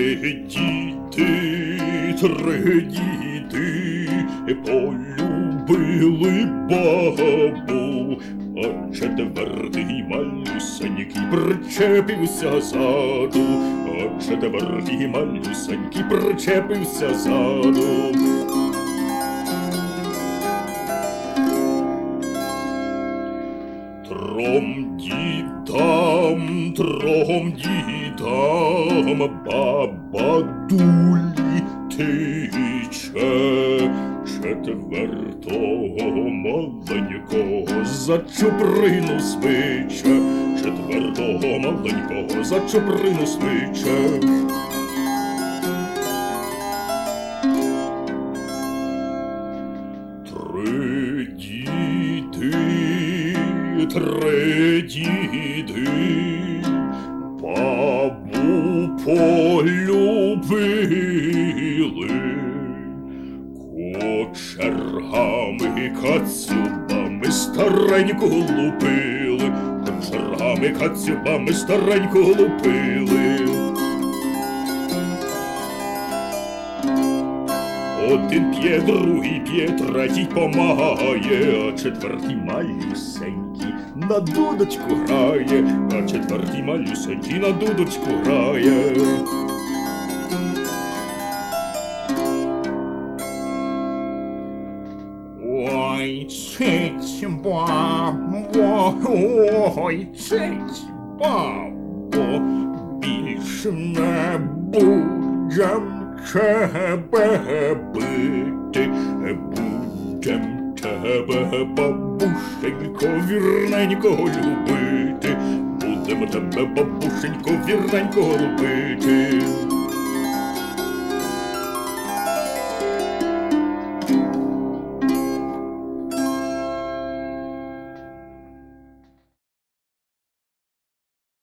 три діти полюбили бабу, а четвертий малюсенький причепився ззаду, а четвертий малюсенький причепився ззаду. Тром дідам баба дулі тиче, четвертого маленького за чуприну свиче, четвертого маленького за чуприну свиче. Три діди бабу полюбили, кочергами, кацюбами стареньку лупили, кочергами, кацюбами стареньку лупили. Один п'є, другий п'є, третій помагає, а четвертий малюсенький на дудочку грає, а четвертий малюсенький на дудочку грає. Ой, цить, бабо, ой, цить, бабо, більше не будем тебе бити, будем тебе, бабусенько, вірненько любити, будемо тебе, бабусенько, вірненько любити.